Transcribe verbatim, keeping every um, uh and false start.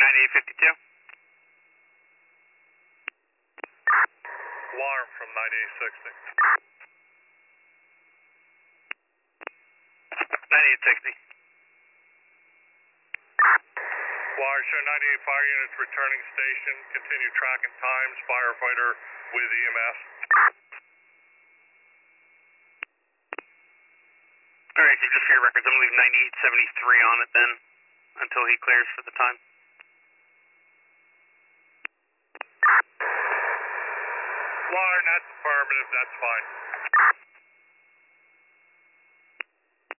ninety-eight fifty-two. Alarm from ninety-eight sixty. ninety-eight sixty. Wire show ninety-eight fire units returning station. Continue tracking times. Firefighter with E M S. Alright, so just for your records, I'm going to leave ninety-eight seventy-three on it then, until he clears for the time. Wire, that's affirmative, that's fine.